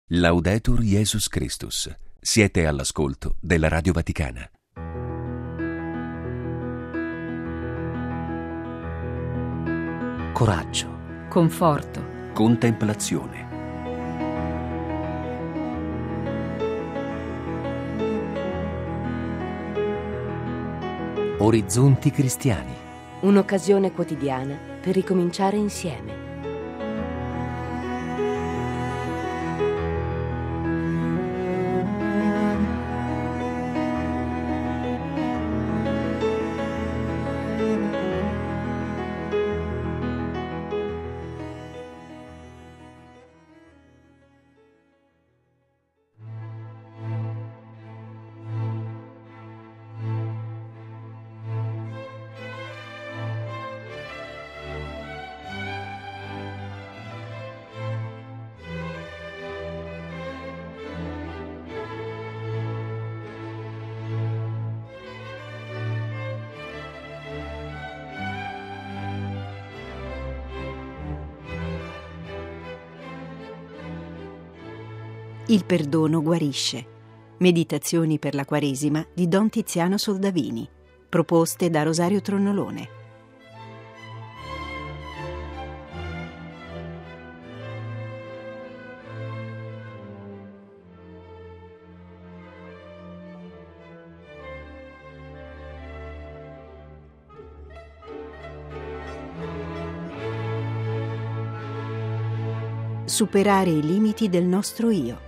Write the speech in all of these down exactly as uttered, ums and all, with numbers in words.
Laudetur Jesus Christus. Siete all'ascolto della Radio Vaticana. Coraggio, conforto, Contemplazione. orizzonti cristiani. Un'occasione quotidiana per ricominciare insieme. Il perdono guarisce. Meditazioni per la Quaresima di Don Tiziano Soldavini, proposte da Rosario Tronnolone. Superare i limiti del nostro io.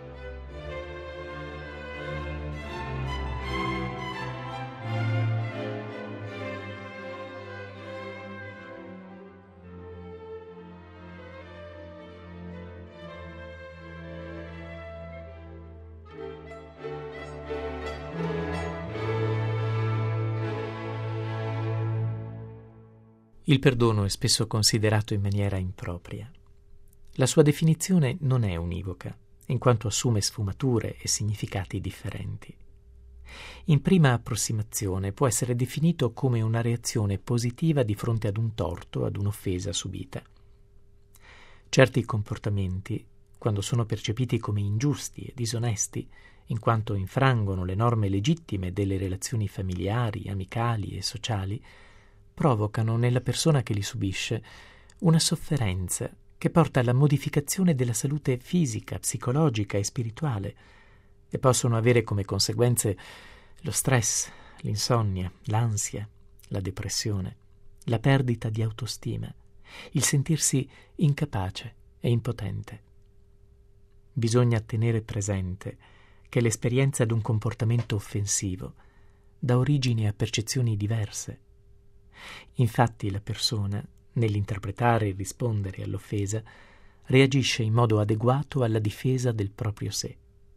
Il perdono è spesso considerato in maniera impropria. La sua definizione non è univoca, in quanto assume sfumature e significati differenti. In prima approssimazione può essere definito come una reazione positiva di fronte ad un torto, ad un'offesa subita. Certi comportamenti, quando sono percepiti come ingiusti e disonesti, in quanto infrangono le norme legittime delle relazioni familiari, amicali e sociali, provocano nella persona che li subisce una sofferenza che porta alla modificazione della salute fisica, psicologica e spirituale, e possono avere come conseguenze lo stress, l'insonnia, l'ansia, la depressione, la perdita di autostima, il sentirsi incapace e impotente. Bisogna tenere presente che l'esperienza di un comportamento offensivo dà origine a percezioni diverse. Infatti la persona, nell'interpretare e rispondere all'offesa, reagisce in modo adeguato alla difesa del proprio sé.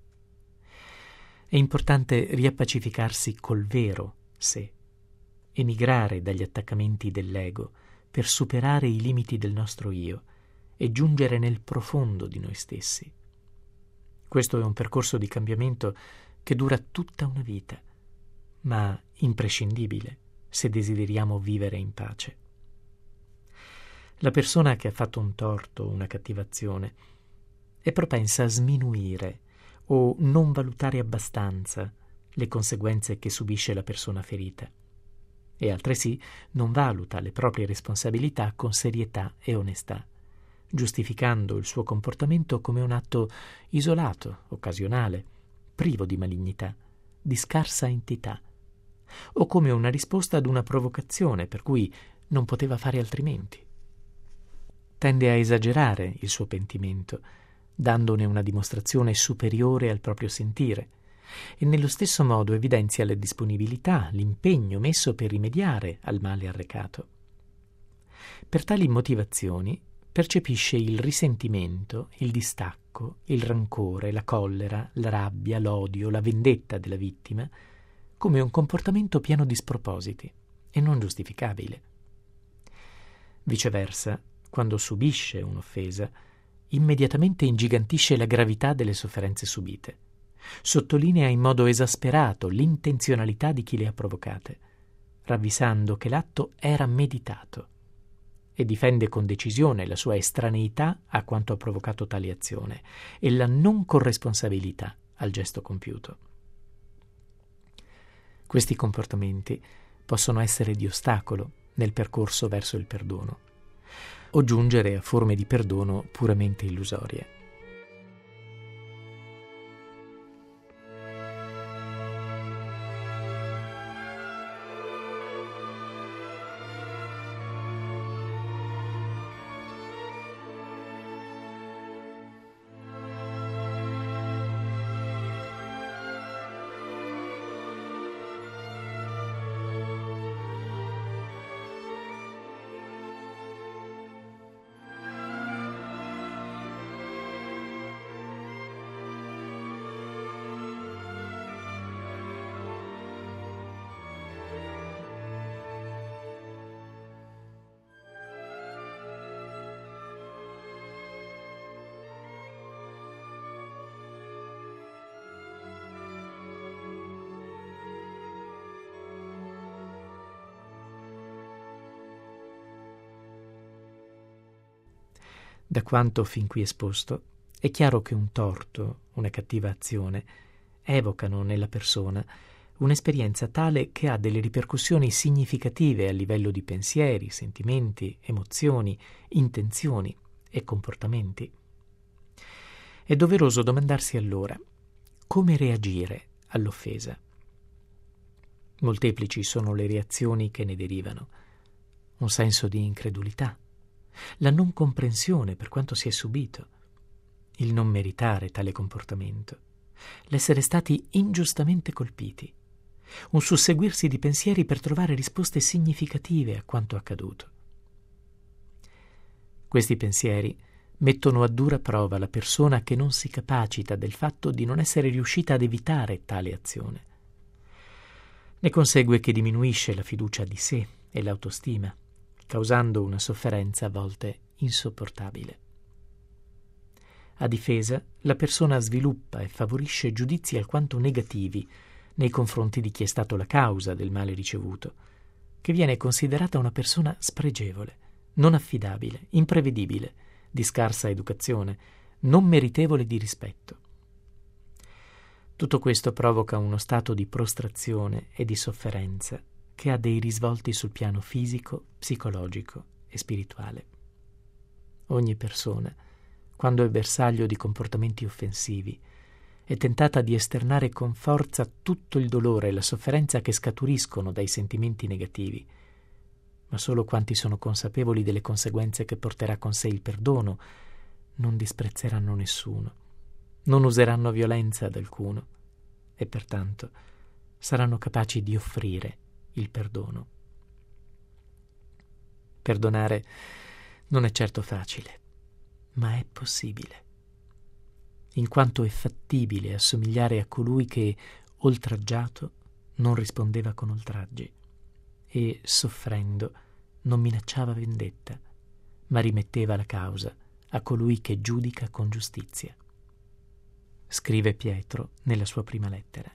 È importante riappacificarsi col vero sé, emigrare dagli attaccamenti dell'ego per superare i limiti del nostro io e giungere nel profondo di noi stessi. Questo è un percorso di cambiamento che dura tutta una vita, ma imprescindibile se desideriamo vivere in pace. La persona che ha fatto un torto, una cattivazione, è propensa a sminuire o non valutare abbastanza le conseguenze che subisce la persona ferita e altresì non valuta le proprie responsabilità con serietà e onestà, giustificando il suo comportamento come un atto isolato, occasionale, privo di malignità, di scarsa entità, o come una risposta ad una provocazione per cui non poteva fare altrimenti. Tende a esagerare il suo pentimento, dandone una dimostrazione superiore al proprio sentire, e nello stesso modo evidenzia la disponibilità, l'impegno messo per rimediare al male arrecato. Per tali motivazioni percepisce il risentimento, il distacco, il rancore, la collera, la rabbia, l'odio, la vendetta della vittima come un comportamento pieno di spropositi e non giustificabile. Viceversa, quando subisce un'offesa, immediatamente ingigantisce la gravità delle sofferenze subite, sottolinea in modo esasperato l'intenzionalità di chi le ha provocate, ravvisando che l'atto era meditato e difende con decisione la sua estraneità a quanto ha provocato tale azione e la non corresponsabilità al gesto compiuto. Questi comportamenti possono essere di ostacolo nel percorso verso il perdono o giungere a forme di perdono puramente illusorie. Da quanto fin qui esposto, è chiaro che un torto, una cattiva azione, evocano nella persona un'esperienza tale che ha delle ripercussioni significative a livello di pensieri, sentimenti, emozioni, intenzioni e comportamenti. È doveroso domandarsi allora come reagire all'offesa. Molteplici sono le reazioni che ne derivano. Un senso di incredulità, la non comprensione per quanto si è subito, il non meritare tale comportamento, l'essere stati ingiustamente colpiti, un susseguirsi di pensieri per trovare risposte significative a quanto accaduto. Questi pensieri mettono a dura prova la persona che non si capacita del fatto di non essere riuscita ad evitare tale azione. Ne consegue che diminuisce la fiducia di sé e l'autostima, causando una sofferenza a volte insopportabile. A difesa, la persona sviluppa e favorisce giudizi alquanto negativi nei confronti di chi è stato la causa del male ricevuto, che viene considerata una persona spregevole, non affidabile, imprevedibile, di scarsa educazione, non meritevole di rispetto. Tutto questo provoca uno stato di prostrazione e di sofferenza che ha dei risvolti sul piano fisico, psicologico e spirituale. Ogni persona, quando è bersaglio di comportamenti offensivi, è tentata di esternare con forza tutto il dolore e la sofferenza che scaturiscono dai sentimenti negativi, ma solo quanti sono consapevoli delle conseguenze che porterà con sé il perdono non disprezzeranno nessuno, non useranno violenza ad alcuno e pertanto saranno capaci di offrire il perdono. Perdonare non è certo facile, ma è possibile, in quanto è fattibile assomigliare a colui che, oltraggiato, non rispondeva con oltraggi e, soffrendo, non minacciava vendetta, ma rimetteva la causa a colui che giudica con giustizia. Scrive Pietro nella sua prima lettera.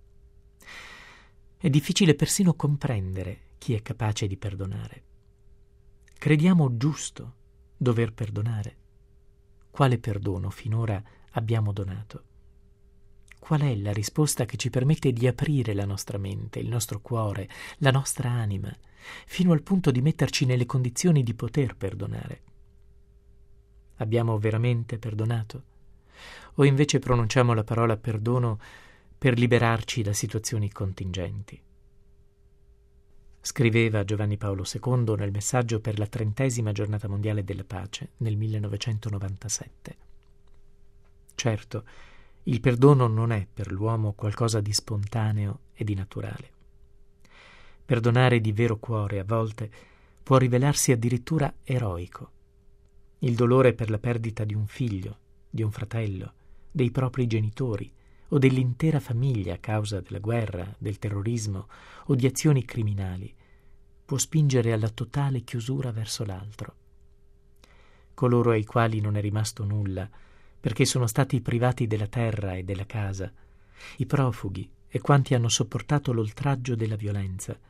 È difficile persino comprendere chi è capace di perdonare. Crediamo giusto dover perdonare. Quale perdono finora abbiamo donato? Qual è la risposta che ci permette di aprire la nostra mente, il nostro cuore, la nostra anima, fino al punto di metterci nelle condizioni di poter perdonare? Abbiamo veramente perdonato? O invece pronunciamo la parola perdono per liberarci da situazioni contingenti? Scriveva Giovanni Paolo secondo nel messaggio per la trentesima giornata mondiale della pace nel millenovecentonovantasette. Certo, il perdono non è per l'uomo qualcosa di spontaneo e di naturale. Perdonare di vero cuore a volte può rivelarsi addirittura eroico. Il dolore per la perdita di un figlio, di un fratello, dei propri genitori o dell'intera famiglia a causa della guerra, del terrorismo o di azioni criminali può spingere alla totale chiusura verso l'altro. Coloro ai quali non è rimasto nulla perché sono stati privati della terra e della casa, i profughi e quanti hanno sopportato l'oltraggio della violenza,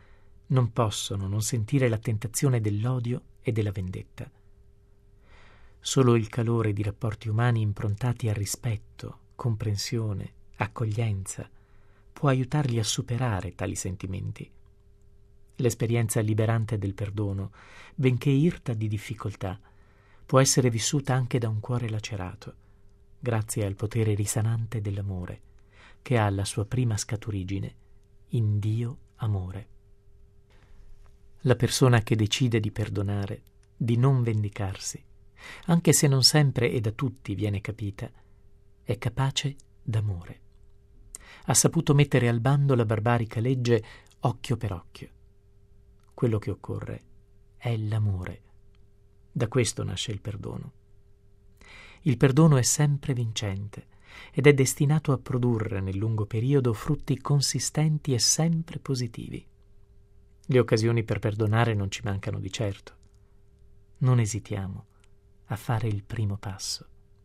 non possono non sentire la tentazione dell'odio e della vendetta. Solo il calore di rapporti umani improntati al rispetto, comprensione, accoglienza può aiutarli a superare tali sentimenti. L'esperienza liberante del perdono, benché irta di difficoltà, può essere vissuta anche da un cuore lacerato, grazie al potere risanante dell'amore, che ha la sua prima scaturigine in Dio amore. La persona che decide di perdonare, di non vendicarsi, anche se non sempre e da tutti viene capita, è capace d'amore. Ha saputo mettere al bando la barbarica legge occhio per occhio. Quello che occorre è l'amore. Da questo nasce il perdono. Il perdono è sempre vincente ed è destinato a produrre nel lungo periodo frutti consistenti e sempre positivi. Le occasioni per perdonare non ci mancano di certo. Non esitiamo a fare il primo passo.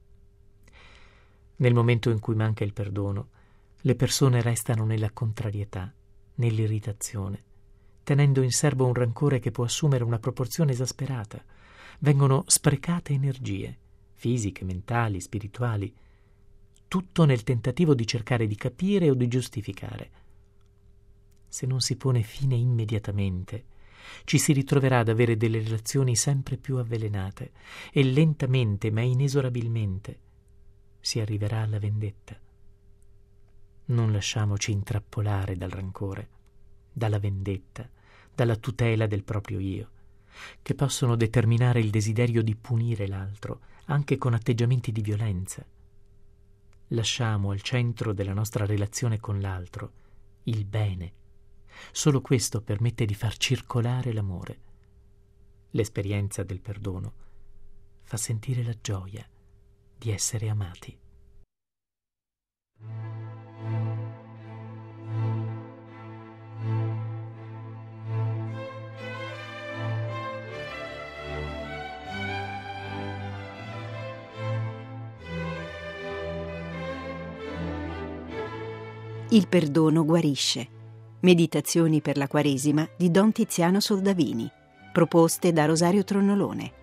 Nel momento in cui manca il perdono, le persone restano nella contrarietà, nell'irritazione, tenendo in serbo un rancore che può assumere una proporzione esasperata. Vengono sprecate energie, fisiche, mentali, spirituali, tutto nel tentativo di cercare di capire o di giustificare. Se non si pone fine immediatamente, ci si ritroverà ad avere delle relazioni sempre più avvelenate e lentamente ma inesorabilmente si arriverà alla vendetta. Non lasciamoci intrappolare dal rancore, dalla vendetta, dalla tutela del proprio io, che possono determinare il desiderio di punire l'altro, anche con atteggiamenti di violenza. Lasciamo al centro della nostra relazione con l'altro il bene. Solo questo permette di far circolare l'amore. L'esperienza del perdono fa sentire la gioia di essere amati. Il perdono guarisce. Meditazioni per la Quaresima di Don Tiziano Soldavini, proposte da Rosario Tronnolone.